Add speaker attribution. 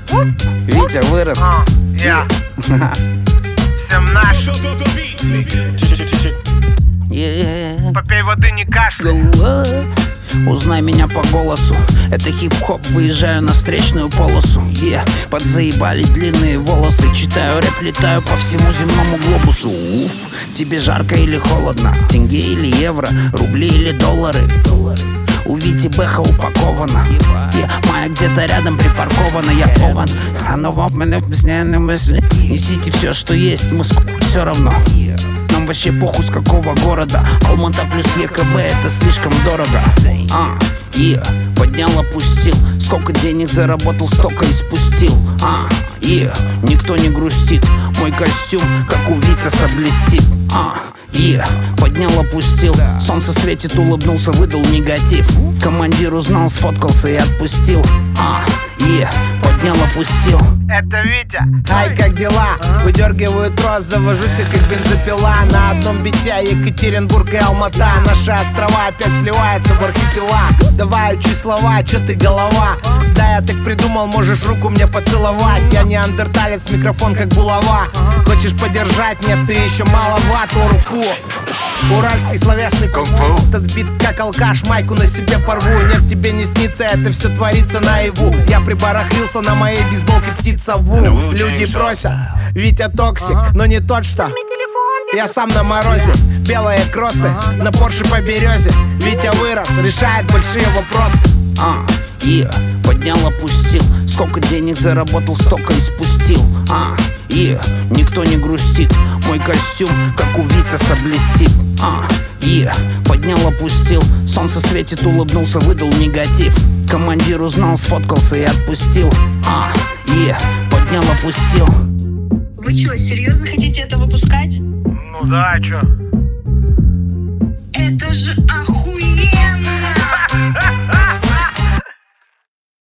Speaker 1: Витя вырос.
Speaker 2: Я. Всем наш. Попей воды, не кашляй.
Speaker 1: Узнай меня по голосу. Это хип-хоп, выезжаю на встречную полосу. Подзаебали длинные волосы. Читаю рэп, летаю по всему земному глобусу. Уф, тебе жарко или холодно? Тенге или евро? Рубли или доллары? У Вити Бэха упакована. Моя где-то рядом припаркована. Я полон. Оно в мене постоянно мысли. Несите все, что есть, мы все равно. Нам вообще похуй с какого города. Алмата плюс ЕКБ, это слишком дорого. Поднял, опустил. Сколько денег заработал, столько и спустил. Никто не грустит. Мой костюм, как у Викаса, блестит. Поднял, опустил. Солнце светит, улыбнулся, выдал негатив. Командир узнал, сфоткался и отпустил. Поднял, опустил.
Speaker 2: Это Витя.
Speaker 3: Ай, как дела? Выдергиваю трос, завожусь как бензопила. На одном бите Екатеринбург и Алмата. Наши острова опять сливаются в архипелаг. Давай учи слова, чё ты голова? Да, я так придумал, можешь руку мне поцеловать. Я неандерталец, микрофон как булава. Хочешь подержать? Нет, ты еще маловат, оруфу. Уральский словесный кунг-фу. Этот бит как алкаш, майку на себе порву. Нет, тебе не снится, это все творится наяву. Я прибарахлился на моей бейсболке птица ву. Люди просят, Витя токсик, но не тот, что я сам на морозе. Белые кроссы на Порше по березе. Витя вырос, решает большие вопросы.
Speaker 1: Поднял, опустил. Сколько денег заработал, столько и спустил. Никто не грустит. Мой костюм, как у Викаса, блестит. Поднял, опустил. Солнце светит, улыбнулся, выдал негатив. Командир узнал, сфоткался и отпустил. Поднял, опустил.
Speaker 4: Вы что, серьезно хотите это выпускать?
Speaker 2: Ну да, а чё?
Speaker 4: Это же